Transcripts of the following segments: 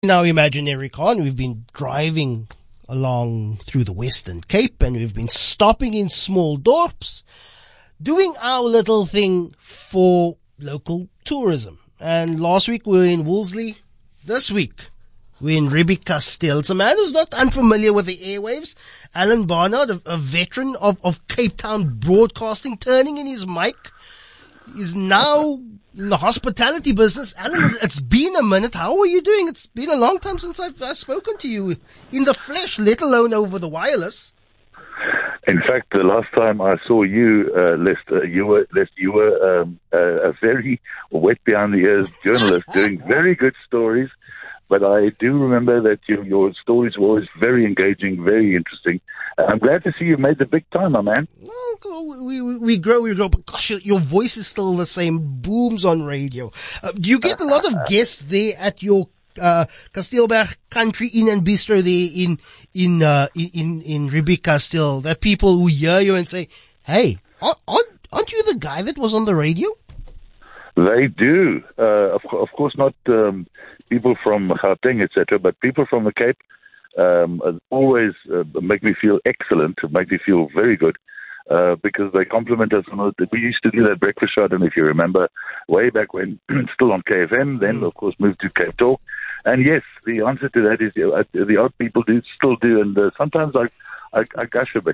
In our imaginary car, and we've been driving along through the Western Cape, and we've been stopping in small dorps, doing our little thing for local tourism. And last week we were in Wolseley. This week we're in Riebeekasteel. It's a man who's not unfamiliar with the airwaves. Alan Barnard, a veteran of Cape Town broadcasting, turning in his mic. He's now in the hospitality business. Alan, it's been a minute. How are you doing? It's been a long time since I've spoken to you in the flesh, let alone over the wireless. In fact, the last time I saw you, Lester, you were a very wet behind the ears journalist doing very good stories. But I do remember that your stories were always very engaging, very interesting. I'm glad to see you made the big time, my man. Well, we grow. But gosh, your voice is still the same. Booms on radio. Do you get a lot of guests there at your Kasteelberg Country Inn and Bistro there in Riebeekasteel? That people who hear you and say, "Hey, aren't you the guy that was on the radio?" They do. Of course, not people from Gauteng, etc., but people from the Cape always make me feel excellent, make me feel very good, because they compliment us. We used to do that breakfast show, I don't know if you remember, way back when, still on KFM, then, of course, moved to Cape Talk. And yes, the answer to that is the odd people still do, and sometimes I gush a bit.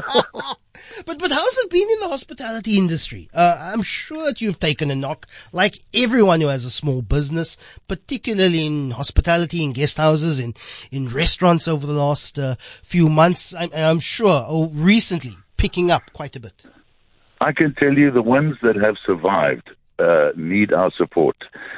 But how's it been in the hospitality industry? I'm sure that you've taken a knock, like everyone who has a small business, particularly in hospitality, in guest houses, in restaurants over the last few months. I'm sure, recently, picking up quite a bit. I can tell you the ones that have survived need our support.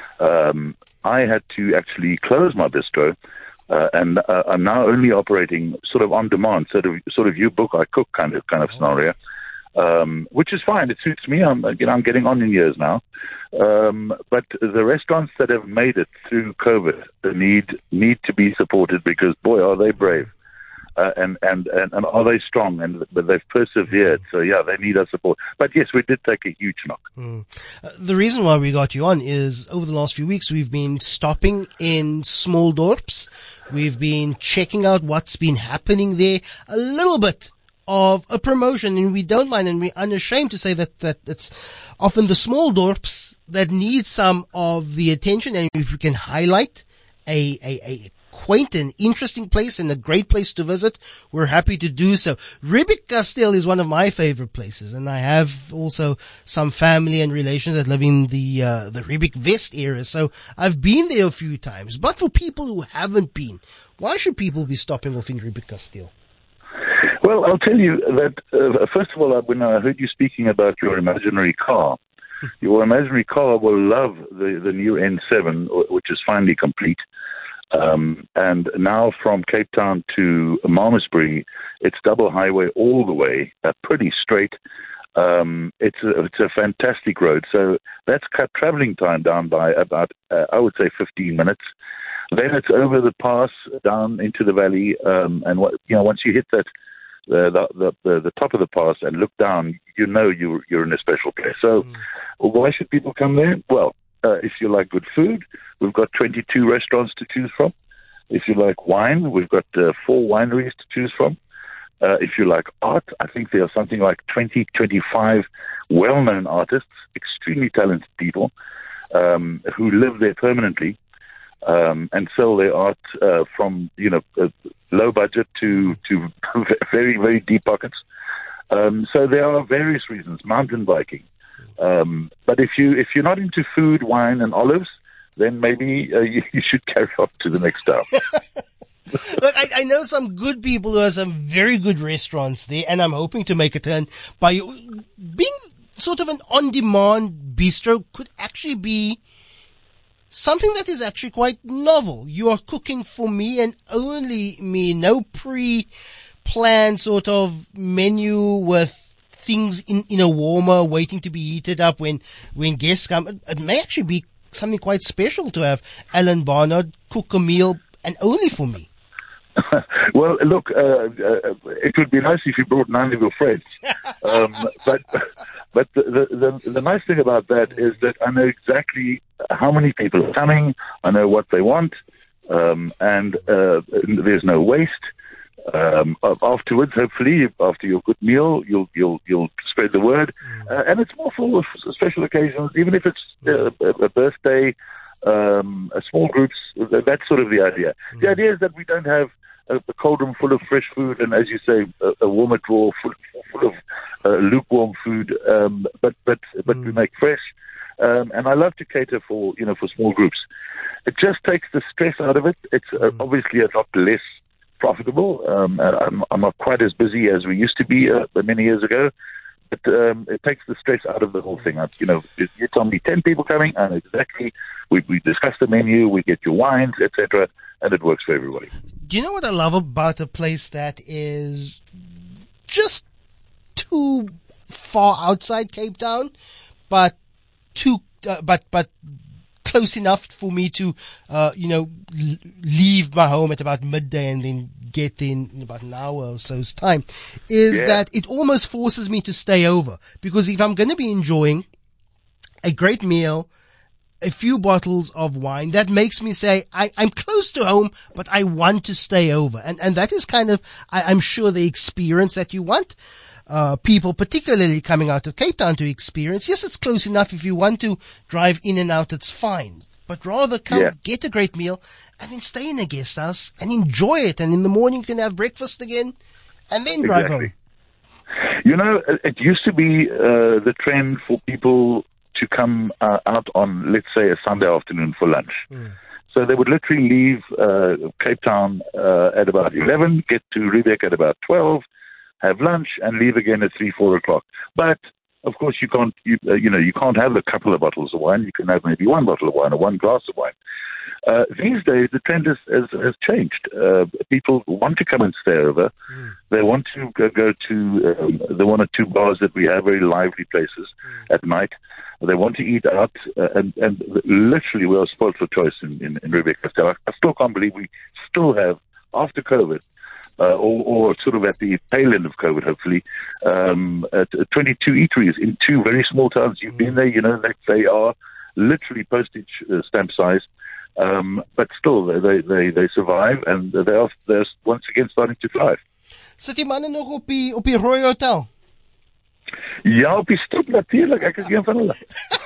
I had to actually close my bistro, and I'm now only operating sort of on demand, sort of you book, I cook kind of scenario, which is fine. It suits me. I'm getting on in years now. But the restaurants that have made it through COVID need to be supported, because boy, are they brave. And are they strong? But they've persevered. So yeah, they need our support. But yes, we did take a huge knock. The reason why we got you on is over the last few weeks we've been stopping in small dorps. We've been checking out what's been happening there. A little bit of a promotion, and we don't mind, and we're unashamed to say that it's often the small dorps that need some of the attention. And if we can highlight a quaint and interesting place and a great place to visit, we're happy to do so. Riebeekasteel is one of my favorite places, and I have also some family and relations that live in the Riebeek West area, so I've been there a few times. But for people who haven't been, why should people be stopping off in Riebeekasteel? Well, I'll tell you that, first of all, when I heard you speaking about your imaginary car, your imaginary car will love the new N7, which is finally complete. And now from Cape Town to Malmesbury, it's double highway all the way, pretty straight. It's a fantastic road. So that's cut traveling time down by about, I would say, 15 minutes. Then it's over the pass down into the valley. And once you hit that, the top of the pass and look down, you're in a special place. So why should people come there? Well, if you like good food, we've got 22 restaurants to choose from. If you like wine, we've got 4 wineries to choose from. If you like art, I think there are something like 25 well-known artists, extremely talented people, who live there permanently, and sell their art from low budget to very, very deep pockets. So there are various reasons. Mountain biking. But if you're not into food, wine, and olives, then maybe you should carry on to the next town. Look, I know some good people who have some very good restaurants there, and I'm hoping to make a turn by being sort of an on-demand bistro could actually be something that is actually quite novel. You are cooking for me and only me, no pre-planned sort of menu with things in a warmer waiting to be heated up when guests come. It may actually be something quite special to have Alan Barnard cook a meal and only for me. Well, look, it would be nice if you brought 9 of your friends. But the nice thing about that is that I know exactly how many people are coming. I know what they want. and there's no waste. Afterwards, hopefully, after your good meal, you'll spread the word, and it's more for special occasions, even if it's a birthday, small groups. That's sort of the idea. The idea is that we don't have a cold room full of fresh food, and as you say, a warmer drawer full of lukewarm food. But we make fresh, and I love to cater for small groups. It just takes the stress out of it. It's obviously a lot less profitable. I'm not quite as busy as we used to be many years ago, but it takes the stress out of the whole thing. You tell me 10 people coming, and exactly we discuss the menu, we get your wines, etc., and it works for everybody. Do you know what I love about a place that is just too far outside Cape Town, but close enough for me to, leave my home at about midday and then get in about an hour or so's time, is that it almost forces me to stay over. Because if I'm going to be enjoying a great meal, a few bottles of wine, that makes me say, I'm close to home, but I want to stay over. And that is kind of, I'm sure, the experience that you want people, particularly coming out of Cape Town, to experience. Yes, it's close enough. If you want to drive in and out, it's fine. But rather come, get a great meal, and then stay in a guest house and enjoy it. And in the morning, you can have breakfast again, and then drive home. It used to be the trend for people to come out on, let's say, a Sunday afternoon for lunch. So they would literally leave Cape Town at about 11, get to Riebeeck at about 12, have lunch, and leave again at 3, 4 o'clock. But of course, you can't have a couple of bottles of wine. You can have maybe one bottle of wine or one glass of wine. These days, the trend has changed. People want to come and stay over. They want to go to the one or two bars that we have, very lively places at night. They want to eat out, and literally we are spoiled for choice in Riebeeck Castell. I still can't believe we still have, after COVID, or sort of at the tail end of COVID, hopefully, 22 eateries in two very small towns. You've been there, they are literally postage stamp size, but still they survive, and they're once again starting to thrive. Sit die manne nog op die Royal Hotel? Ja, op die stoep natuurlijk. Ek is een van hulle.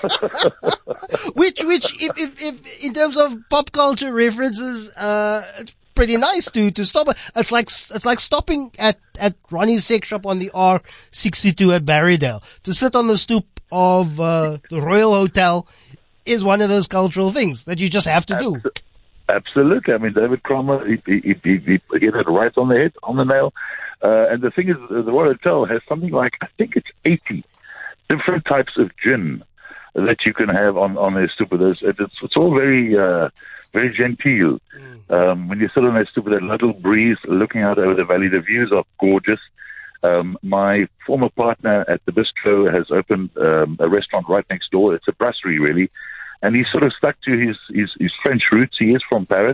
Which, if in terms of pop culture references, it's pretty nice to stop. It's like stopping at Ronnie's Sex Shop on the R62 at Barrydale. To sit on the stoop of the Royal Hotel is one of those cultural things that you just have to do. Absolutely. I mean, David Cromer, he hit it right on the head, on the nail. And the thing is, the Royal Hotel has something like, I think it's 80 different types of gin that you can have on their stoop. It's all very, very genteel. When you sit on their stoop with that little breeze looking out over the valley, the views are gorgeous. My former partner at the bistro has opened a restaurant right next door. It's a brasserie, really. And he's sort of stuck to his French roots. He is from Paris.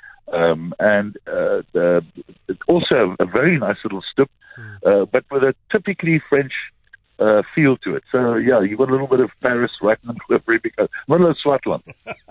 And also a very nice little stoop, but with a typically French feel to it. So, yeah, you've got a little bit of Paris right in the middle of Riebeeck, middle of Swartland.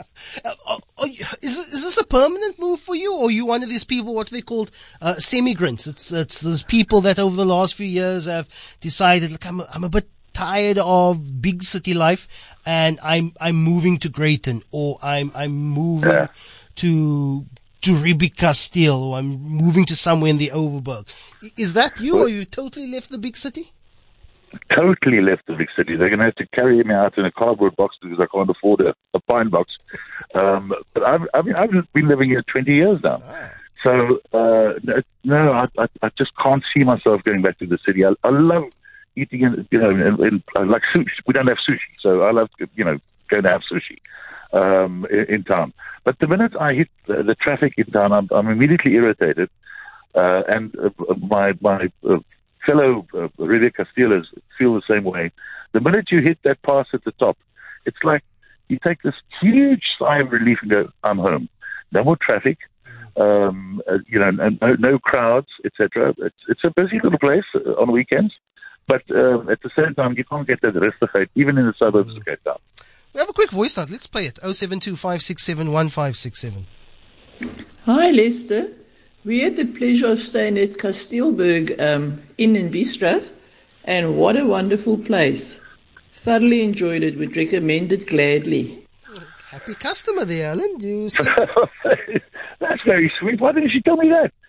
Is this a permanent move for you, or are you one of these people, what they called semigrants? It's those people that over the last few years have decided, look, I'm a bit tired of big city life, and I'm moving to Greyton, or I'm moving to Riebeeck Castell, or I'm moving to somewhere in the Overberg. Is that you, or you totally left the big city? Totally left the big city. They're going to have to carry me out in a cardboard box because I can't afford a pine box. But I've been living here 20 years now. So, no, I just can't see myself going back to the city. I love eating in like sushi. We don't have sushi, so I love, going to have sushi in town. But the minute I hit the traffic in town, I'm immediately irritated. And my fellow Riebeeck Castellers feel the same way. The minute you hit that pass at the top, it's like you take this huge sigh of relief and go, I'm home. No more traffic, and no crowds, etc. It's a busy little place on weekends, but at the same time, you can't get that rustigheid even in the suburbs of Cape Town. We have a quick voice note. Let's play it. 072-567-1567. Hi, Lester. We had the pleasure of staying at Kastelberg Inn and Bistro, and what a wonderful place. Thoroughly enjoyed it. Would recommend it gladly. Happy customer there, Alan. That's very sweet. Why didn't she tell me that?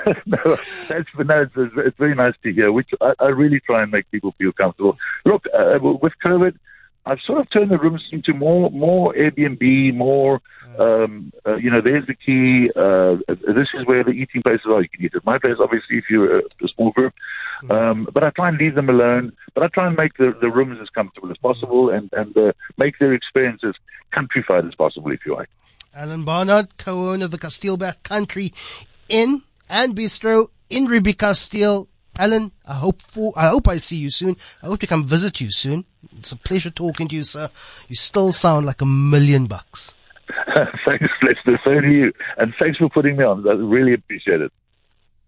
It's very nice to hear. Which I really try and make people feel comfortable. Look, with COVID, I've sort of turned the rooms into more Airbnb, more. There's the key. This is where the eating places are. You can eat at my place, obviously, if you're a small group. But I try and leave them alone. But I try and make the rooms as comfortable as possible and make their experience as countrified as possible, if you like. Alan Barnard, co-owner of the Kastelberg Country Inn and Bistro in Ribikasteel. Alan, I hope I see you soon. I hope to come visit you soon. It's a pleasure talking to you, sir. You still sound like $1 million. Thanks, Lester. So do you. And thanks for putting me on. I really appreciate it.